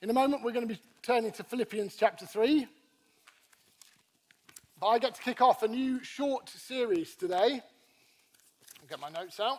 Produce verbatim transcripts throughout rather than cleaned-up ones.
In a moment, we're going to be turning to Philippians chapter three. But I get to kick off a new short series today. I'll get my notes out.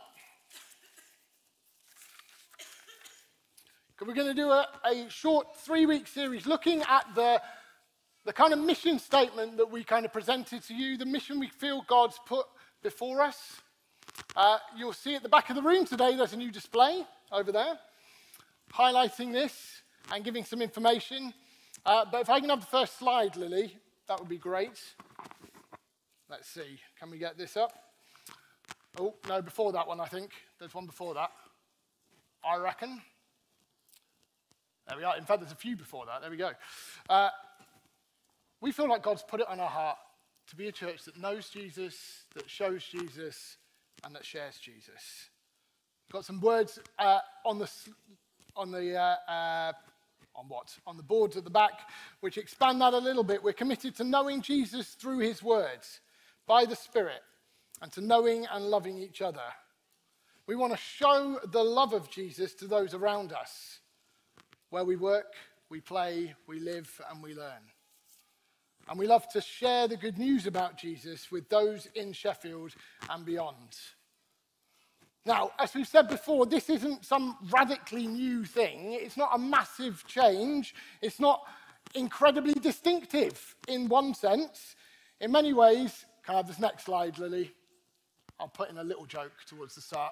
We're going to do a, a short three-week series looking at the, the kind of mission statement that we kind of presented to you, the mission we feel God's put before us. Uh, you'll see at the back of the room today, there's a new display over there, highlighting this and giving some information. Uh, but if I can have the first slide, Lily, that would be great. Let's see, can we get this up? Oh, no, before that one, I think. There's one before that, I reckon. There we are. In fact, there's a few before that. There we go. Uh, we feel like God's put it on our heart to be a church that knows Jesus, that shows Jesus, and that shares Jesus. Got some words uh, on the on the uh, uh, on what on the boards at the back, which expand that a little bit. We're committed to knowing Jesus through His words, by the Spirit, and to knowing and loving each other. We want to show the love of Jesus to those around us, where we work, we play, we live, and we learn. And we love to share the good news about Jesus with those in Sheffield and beyond. Now, as we've said before, this isn't some radically new thing. It's not a massive change. It's not incredibly distinctive in one sense. In many ways, can I have this next slide, Lily? I'll put in a little joke towards the start.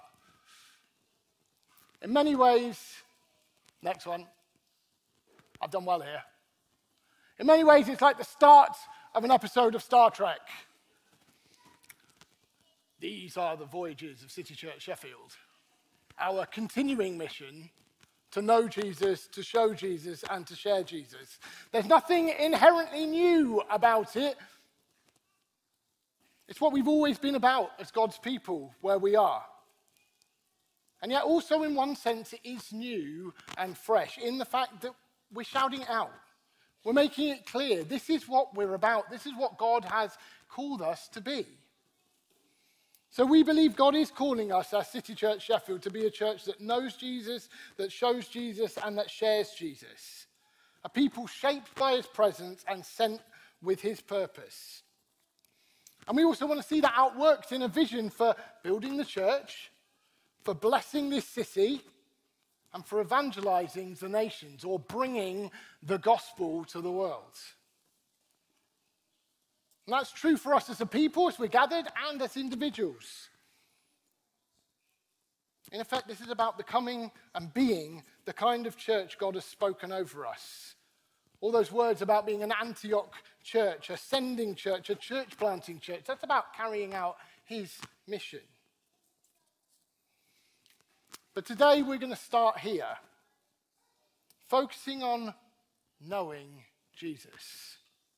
In many ways, next one. I've done well here. In many ways, it's like the start of an episode of Star Trek. These are the voyages of City Church Sheffield. Our continuing mission to know Jesus, to show Jesus, and to share Jesus. There's nothing inherently new about it. It's what we've always been about as God's people, where we are. And yet also in one sense, it is new and fresh in the fact that we're shouting it out. We're making it clear. This is what we're about. This is what God has called us to be. So we believe God is calling us, as City Church Sheffield, to be a church that knows Jesus, that shows Jesus, and that shares Jesus. A people shaped by His presence and sent with His purpose. And we also want to see that outworked in a vision for building the church, for blessing this city, and for evangelizing the nations, or bringing the gospel to the world. And that's true for us as a people, as we're gathered, and as individuals. In effect, this is about becoming and being the kind of church God has spoken over us. All those words about being an Antioch church, a sending church, a church planting church, that's about carrying out His mission. But today we're going to start here, focusing on knowing Jesus.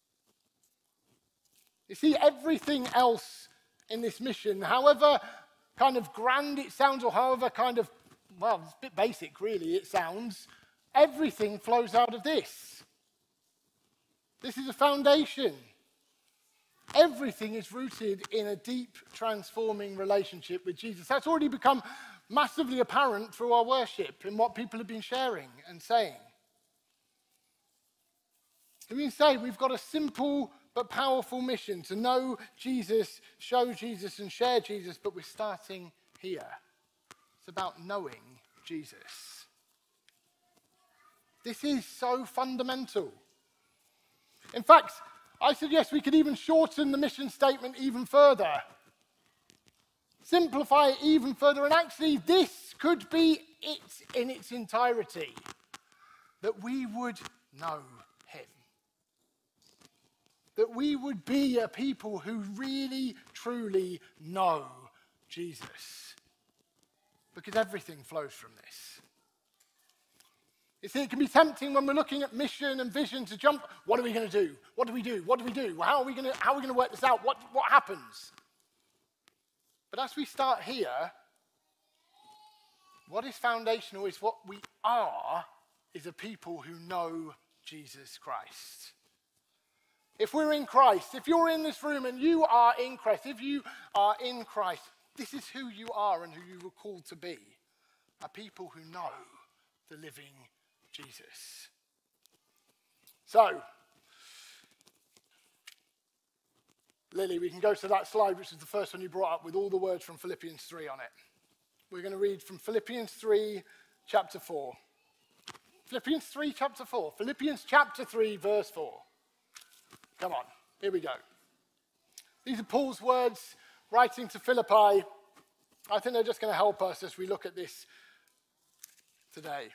You see, everything else in this mission, however kind of grand it sounds, or however kind of, well, it's a bit basic really it sounds, everything flows out of this. This is a foundation. Everything is rooted in a deep, transforming relationship with Jesus. That's already become massively apparent through our worship, in what people have been sharing and saying. We can say we've got a simple but powerful mission to know Jesus, show Jesus, and share Jesus, but we're starting here. It's about knowing Jesus. This is so fundamental. In fact, I suggest we could even shorten the mission statement even further. Simplify it even further, and actually this could be it in its entirety, that we would know Him. That we would be a people who really, truly know Jesus. Because everything flows from this. You see, it can be tempting when we're looking at mission and vision to jump, what are we going to do? What do we do? What do we do? How are we going to, how are we going to work this out? What, what happens? But as we start here, what is foundational is what we are is a people who know Jesus Christ. If we're in Christ, if you're in this room and you are in Christ, if you are in Christ, this is who you are and who you were called to be. A people who know the living Jesus. So, Lily, we can go to that slide, which is the first one you brought up, with all the words from Philippians three on it. We're going to read from Philippians three, chapter four. Philippians three, chapter four. Philippians chapter three, verse four. Come on, here we go. These are Paul's words writing to Philippi. I think they're just going to help us as we look at this today.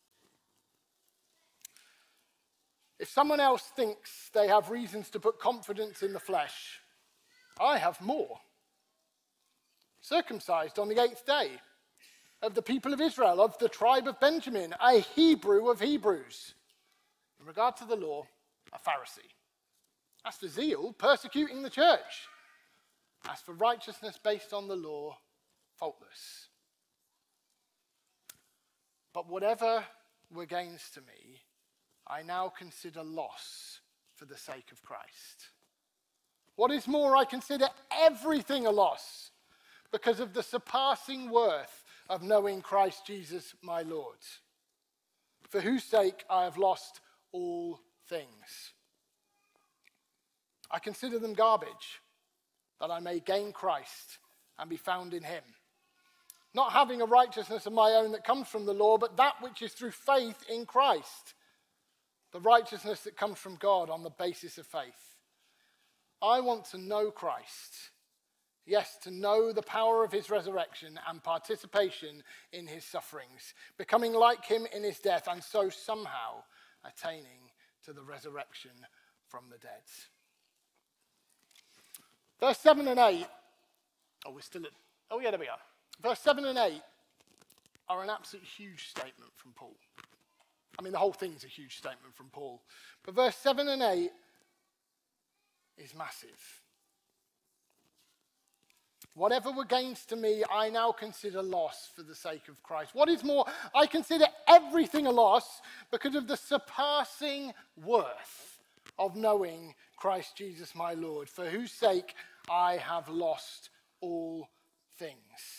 If someone else thinks they have reasons to put confidence in the flesh, I have more. Circumcised on the eighth day, of the people of Israel, of the tribe of Benjamin, a Hebrew of Hebrews. In regard to the law, a Pharisee. As for zeal, persecuting the church. As for righteousness based on the law, faultless. But whatever were gains to me, I now consider loss for the sake of Christ. What is more, I consider everything a loss because of the surpassing worth of knowing Christ Jesus my Lord, for whose sake I have lost all things. I consider them garbage, that I may gain Christ and be found in him, not having a righteousness of my own that comes from the law, but that which is through faith in Christ, the righteousness that comes from God on the basis of faith. I want to know Christ, yes, to know the power of his resurrection and participation in his sufferings, becoming like him in his death, and so somehow attaining to the resurrection from the dead. Verse seven and eight, oh, we're still at, oh yeah, there we are. Verse seven and eight are an absolute huge statement from Paul. I mean, the whole thing's a huge statement from Paul. But verse seven and eight is massive. Whatever were gains to me, I now consider loss for the sake of Christ. What is more, I consider everything a loss because of the surpassing worth of knowing Christ Jesus my Lord, for whose sake I have lost all things.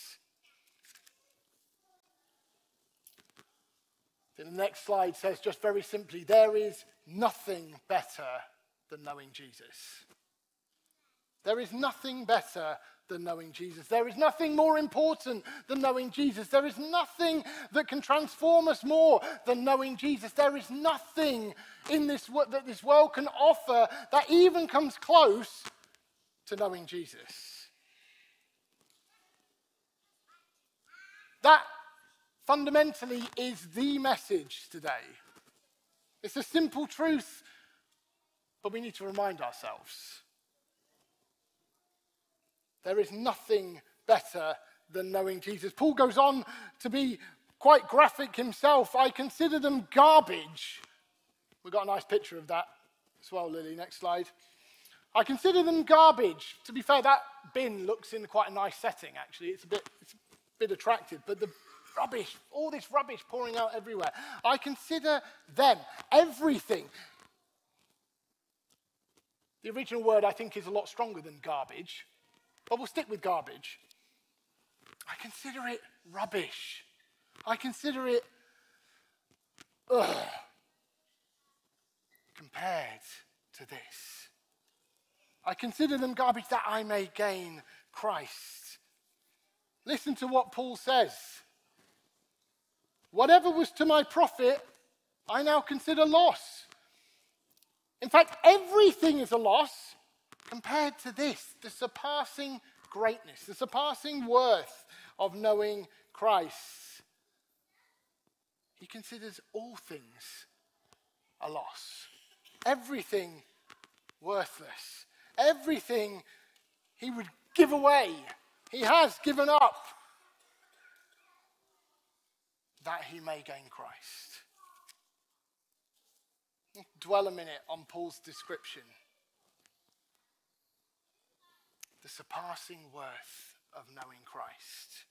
The next slide says just very simply, there is nothing better than knowing Jesus. There is nothing better than knowing Jesus. There is nothing more important than knowing Jesus. There is nothing that can transform us more than knowing Jesus. There is nothing in this that this world can offer that even comes close to knowing Jesus. That fundamentally is the message today. It's a simple truth, but we need to remind ourselves. There is nothing better than knowing Jesus. Paul goes on to be quite graphic himself. I consider them garbage. We've got a nice picture of that as well, Lily. Next slide. I consider them garbage. To be fair, that bin looks in quite a nice setting, actually. It's a bit, it's a bit attractive, but the rubbish, all this rubbish pouring out everywhere. I consider them, everything. The original word, I think, is a lot stronger than garbage. But we'll stick with garbage. I consider it rubbish. I consider it, ugh, compared to this. I consider them garbage that I may gain Christ. Listen to what Paul says. Whatever was to my profit, I now consider loss. In fact, everything is a loss compared to this, the surpassing greatness, the surpassing worth of knowing Christ. He considers all things a loss. Everything worthless. Everything he would give away. He has given up that he may gain Christ. Dwell a minute on Paul's description. The surpassing worth of knowing Christ.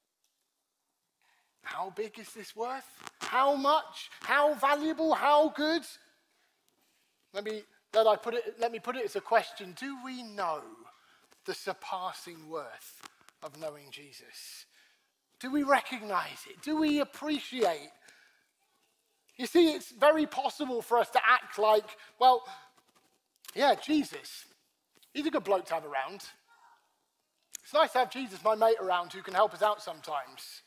How big is this worth? How much? How valuable? How good? Let me, let I put it, let me put it as a question. Do we know the surpassing worth of knowing Jesus? Do we recognize it? Do we appreciate You see, it's very possible for us to act like, well, yeah, Jesus, he's a good bloke to have around. It's nice to have Jesus, my mate, around who can help us out sometimes.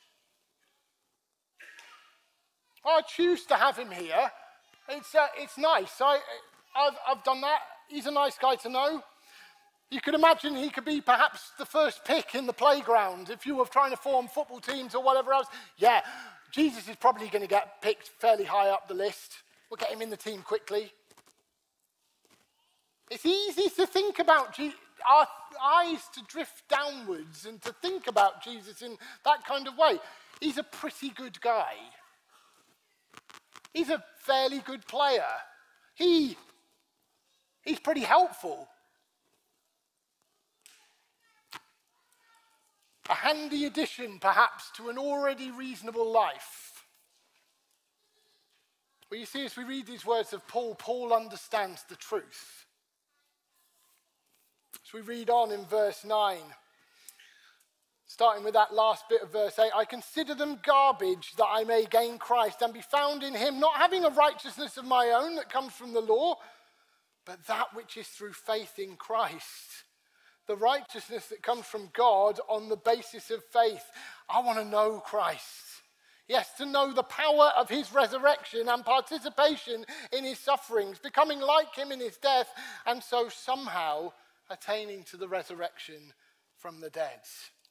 I choose to have him here. It's, uh, it's nice. I, I've, I've done that. He's a nice guy to know. You could imagine he could be perhaps the first pick in the playground if you were trying to form football teams or whatever else. Yeah, Jesus is probably going to get picked fairly high up the list. We'll get him in the team quickly. It's easy to think about Je- our eyes to drift downwards and to think about Jesus in that kind of way. He's a pretty good guy. He's a fairly good player. He, he's pretty helpful. A handy addition, perhaps, to an already reasonable life. Well, you see, as we read these words of Paul, Paul understands the truth. As we read on in verse nine, starting with that last bit of verse eight, I consider them garbage that I may gain Christ and be found in him, not having a righteousness of my own that comes from the law, but that which is through faith in Christ. The righteousness that comes from God on the basis of faith. I want to know Christ. Yes, to know the power of his resurrection and participation in his sufferings, becoming like him in his death, and so somehow attaining to the resurrection from the dead.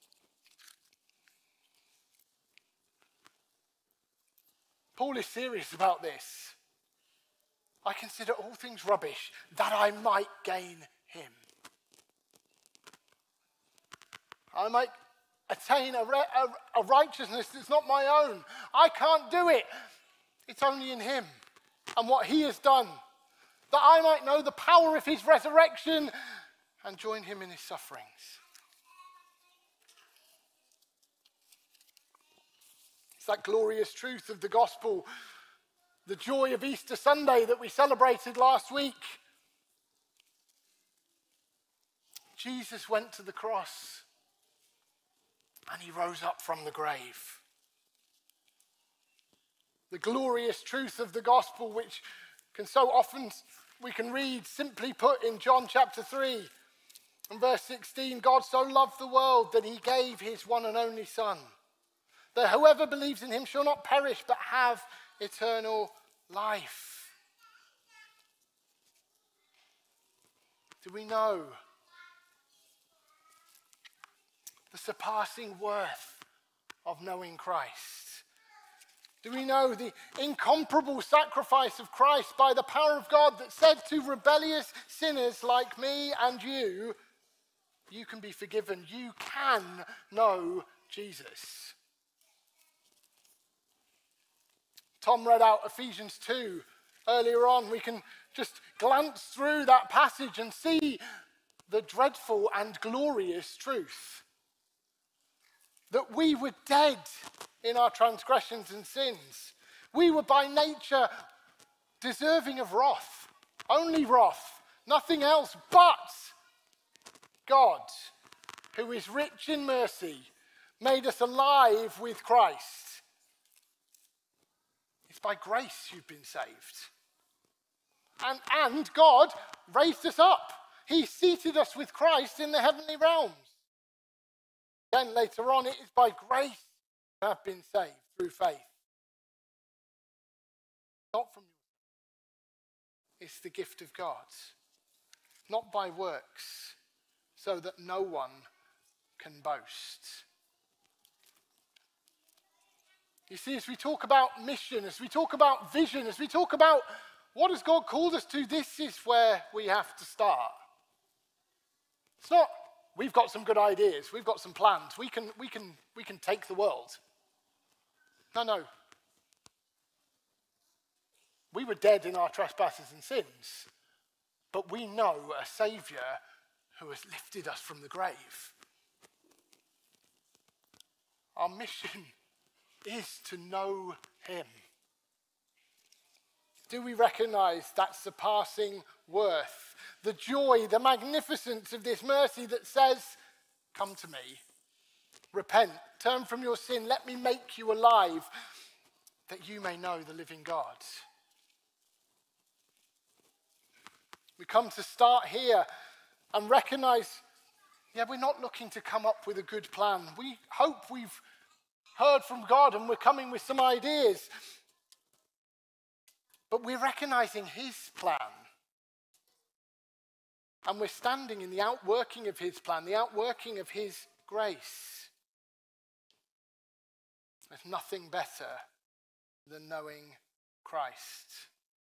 Paul is serious about this. I consider all things rubbish that I might gain him. I might attain a, re- a, a righteousness that's not my own. I can't do it. It's only in him and what he has done, that I might know the power of his resurrection and join him in his sufferings. It's that glorious truth of the gospel, the joy of Easter Sunday that we celebrated last week. Jesus went to the cross and he rose up from the grave. The glorious truth of the gospel, which can so often, we can read simply put in John chapter three and verse sixteen, God so loved the world that he gave his one and only Son, that whoever believes in him shall not perish but have eternal life. Do we know the surpassing worth of knowing Christ? Do we know the incomparable sacrifice of Christ by the power of God that said to rebellious sinners like me and you, you can be forgiven, you can know Jesus? Tom read out Ephesians two earlier on. We can just glance through that passage and see the dreadful and glorious truth that we were dead in our transgressions and sins. We were by nature deserving of wrath, only wrath, nothing else. But God, who is rich in mercy, made us alive with Christ. It's by grace you've been saved. And, and God raised us up. He seated us with Christ in the heavenly realms. Then later on, it is by grace you have been saved through faith. Not from you. It's the gift of God. Not by works, so that no one can boast. You see, as we talk about mission, as we talk about vision, as we talk about what has God called us to, this is where we have to start. It's not, we've got some good ideas, we've got some plans, we can, we can, we can take the world. No, no. We were dead in our trespasses and sins, but we know a Saviour who has lifted us from the grave. Our mission is to know him. Do we recognize that surpassing worth, the joy, the magnificence of this mercy that says, come to me, repent, turn from your sin, let me make you alive. that you may know the living God. We come to start here and recognize, yeah, we're not looking to come up with a good plan. We hope we've heard from God and we're coming with some ideas. But we're recognizing his plan. And we're standing in the outworking of his plan, the outworking of his grace. There's nothing better than knowing Christ.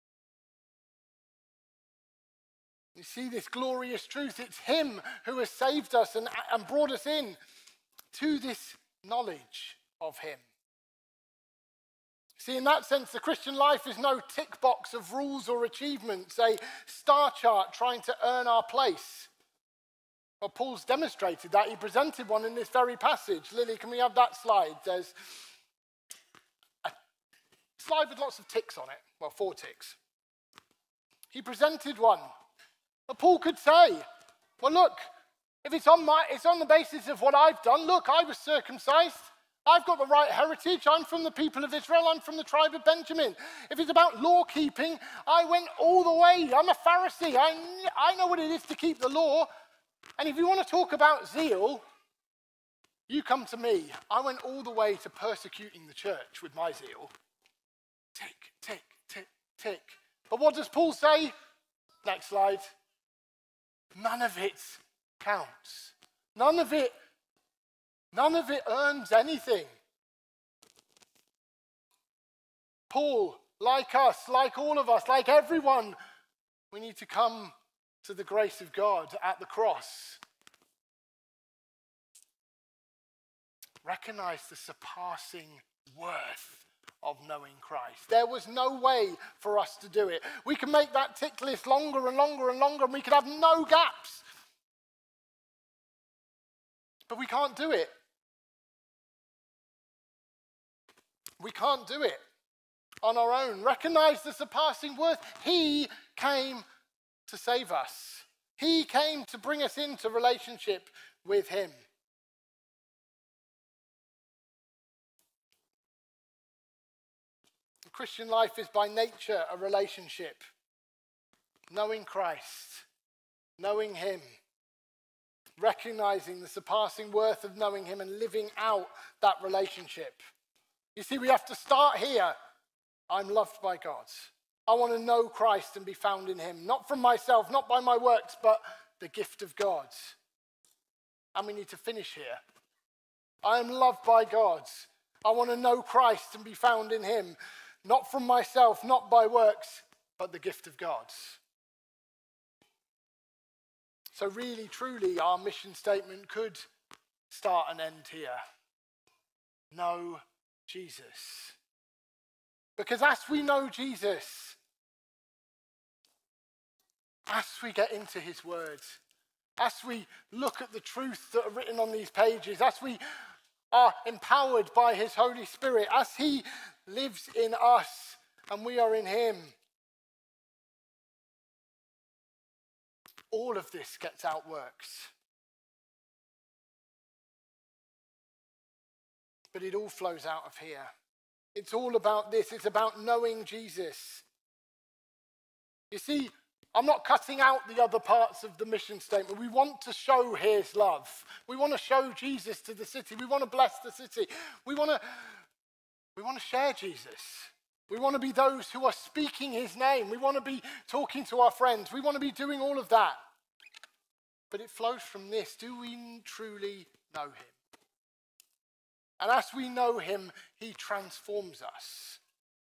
You see this glorious truth. It's him who has saved us and, and brought us in to this knowledge of him. See, in that sense, the Christian life is no tick box of rules or achievements, a star chart trying to earn our place. Well, Paul's demonstrated that. He presented one in this very passage. Lily, can we have that slide? There's a slide with lots of ticks on it. Well, four ticks. He presented one. But Paul could say, well, look, if it's on my, it's on the basis of what I've done. Look, I was circumcised. I've got the right heritage. I'm from the people of Israel. I'm from the tribe of Benjamin. If it's about law keeping, I went all the way. I'm a Pharisee. I, I know what it is to keep the law. And if you want to talk about zeal, you come to me. I went all the way to persecuting the church with my zeal. Tick, tick, tick, tick. But what does Paul say? Next slide. None of it counts. None of it None of it earns anything. Paul, like us, like all of us, like everyone, we need to come to the grace of God at the cross. Recognize the surpassing worth of knowing Christ. There was no way for us to do it. We can make that tick list longer and longer and longer, and we could have no gaps. But we can't do it. We can't do it on our own. Recognize the surpassing worth. He came to save us. He came to bring us into relationship with him. The Christian life is by nature a relationship. Knowing Christ, knowing him, recognizing the surpassing worth of knowing him and living out that relationship. You see, we have to start here. I'm loved by God. I want to know Christ and be found in him. Not from myself, not by my works, but the gift of God. And we need to finish here. I am loved by God. I want to know Christ and be found in him. Not from myself, not by works, but the gift of God. So really, truly, our mission statement could start and end here. Know Jesus. Because as we know Jesus, as we get into his word, as we look at the truths that are written on these pages, as we are empowered by his Holy Spirit, as he lives in us and we are in him, all of this gets outworked. But it all flows out of here. It's all about this. It's about knowing Jesus. You see, I'm not cutting out the other parts of the mission statement. We want to show his love. We want to show Jesus to the city. We want to bless the city. We want to, we want to share Jesus. We want to be those who are speaking his name. We want to be talking to our friends. We want to be doing all of that. But it flows from this. Do we truly know him? And as we know him, he transforms us.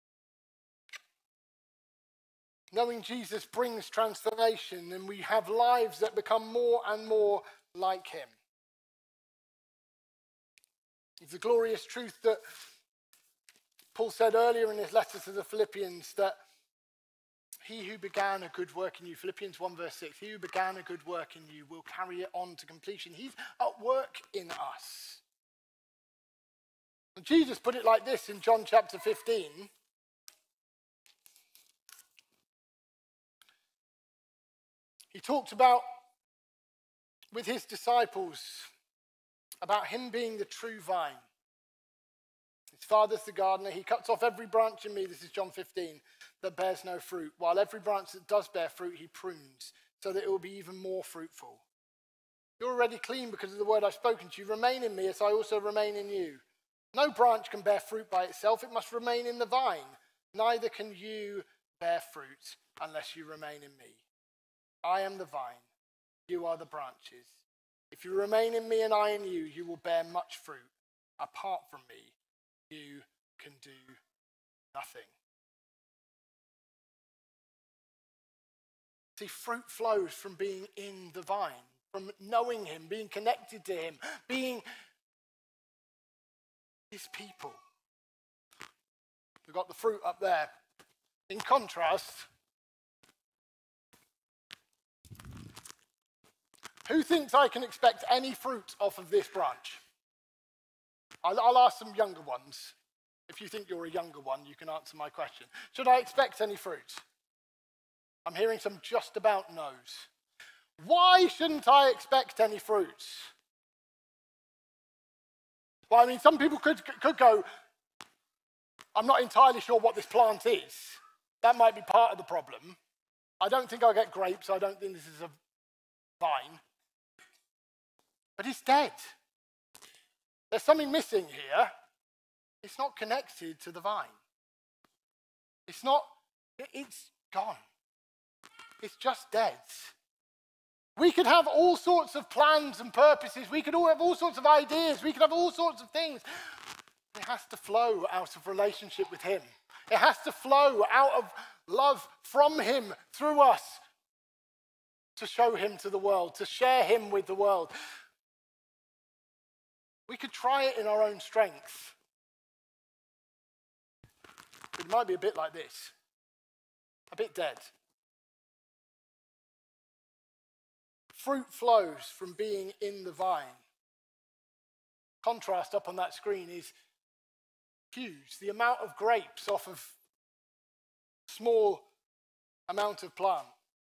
Knowing Jesus brings transformation, and we have lives that become more and more like him. It's a glorious truth that Paul said earlier in his letter to the Philippians, that he who began a good work in you, Philippians one verse six, he who began a good work in you will carry it on to completion. He's at work in us. And Jesus put it like this in John chapter fifteen. He talked about, with his disciples, about him being the true vine. His Father's the gardener. He cuts off every branch in me, this is John fifteen, that bears no fruit, while every branch that does bear fruit, he prunes, so that it will be even more fruitful. You're already clean because of the word I've spoken to you. Remain in me as I also remain in you. No branch can bear fruit by itself. It must remain in the vine. Neither can you bear fruit unless you remain in me. I am the vine. You are the branches. If you remain in me and I in you, you will bear much fruit. Apart from me, you can do nothing. See, fruit flows from being in the vine, from knowing him, being connected to him, being his people. We've got the fruit up there. In contrast, who thinks I can expect any fruit off of this branch? I'll, I'll ask some younger ones. If you think you're a younger one, you can answer my question. Should I expect any fruit? I'm hearing some just about no's. Why shouldn't I expect any fruit? Well, I mean, some people could, could go, I'm not entirely sure what this plant is. That might be part of the problem. I don't think I'll get grapes. I don't think this is a vine. But it's dead. There's something missing here. It's not connected to the vine. It's not, it's gone. It's just dead. We could have all sorts of plans and purposes. We could all have all sorts of ideas. We could have all sorts of things. It has to flow out of relationship with him. It has to flow out of love from him through us to show him to the world, to share him with the world. We could try it in our own strength. It might be a bit like this, a bit dead. Fruit flows from being in the vine. Contrast up on that screen is huge. The amount of grapes off of small amount of plant.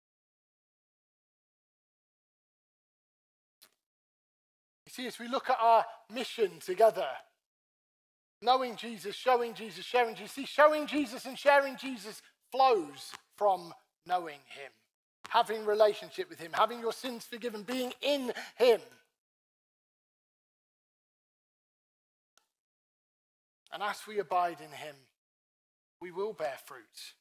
You see, as we look at our mission together, knowing Jesus, showing Jesus, sharing Jesus, see, showing Jesus and sharing Jesus flows from knowing him, having relationship with him, having your sins forgiven, being in him. And as we abide in him, we will bear fruit.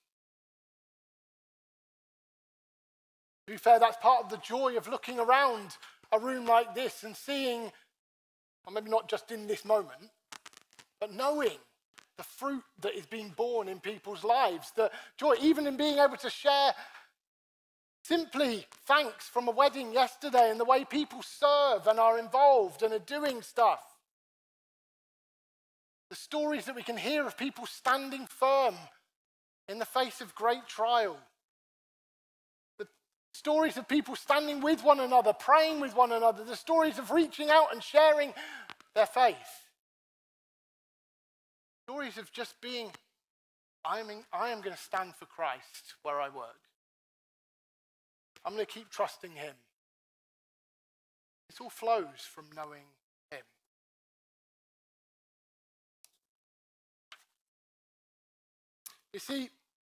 To be fair, that's part of the joy of looking around a room like this and seeing, or maybe not just in this moment, but knowing the fruit that is being born in people's lives, the joy, even in being able to share simply thanks from a wedding yesterday and the way people serve and are involved and are doing stuff. The stories that we can hear of people standing firm in the face of great trial. The stories of people standing with one another, praying with one another. The stories of reaching out and sharing their faith. Stories of just being, I am, in, I am going to stand for Christ where I work. I'm going to keep trusting him. This all flows from knowing him. You see,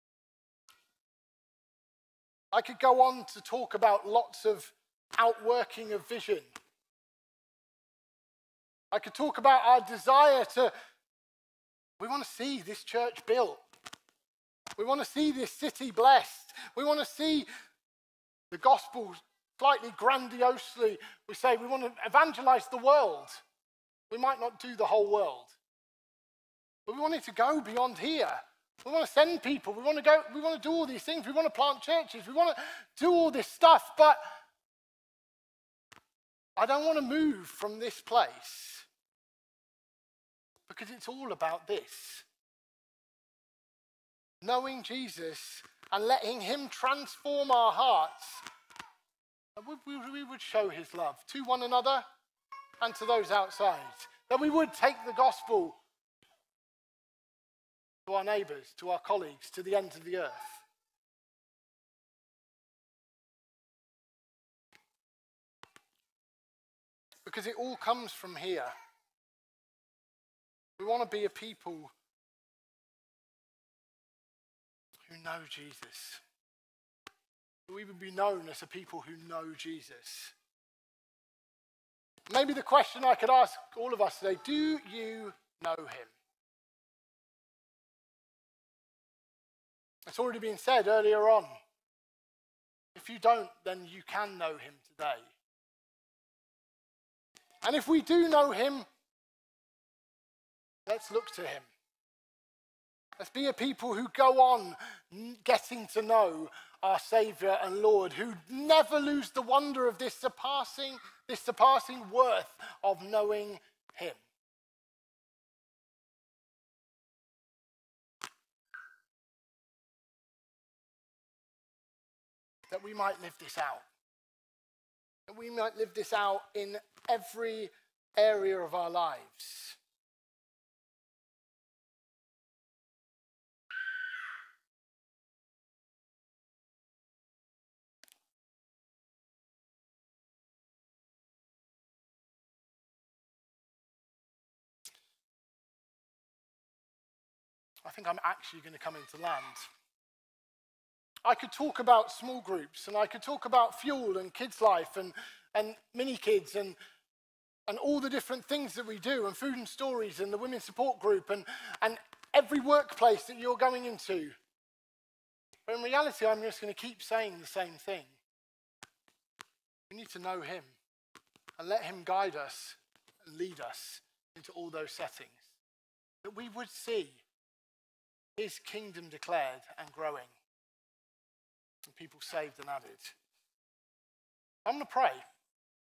I could go on to talk about lots of outworking of vision. I could talk about our desire to, we want to see this church built. We want to see this city blessed. We want to see the gospel slightly grandiosely. We say we want to evangelize the world. We might not do the whole world, but we want it to go beyond here. We want to send people. We want to go. We want to do all these things. We want to plant churches. We want to do all this stuff. But I don't want to move from this place because it's all about this. Knowing Jesus and letting him transform our hearts, that we would show his love to one another and to those outside. That we would take the gospel to our neighbours, to our colleagues, to the ends of the earth. Because it all comes from here. We want to be a people who know Jesus. We would be known as a people who know Jesus. Maybe the question I could ask all of us today, do you know him? It's already been said earlier on. If you don't, then you can know him today. And if we do know him, let's look to him. Let's be a people who go on getting to know our Saviour and Lord, who never lose the wonder of this surpassing, this surpassing worth of knowing him. That we might live this out. That we might live this out in every area of our lives. I think I'm actually going to come into land. I could talk about small groups, and I could talk about fuel and kids' life and, and mini kids and, and all the different things that we do, and food and stories and the women's support group and, and every workplace that you're going into. But in reality, I'm just going to keep saying the same thing. We need to know him and let him guide us and lead us into all those settings. That we would see his kingdom declared and growing. And people saved and added. I'm going to pray.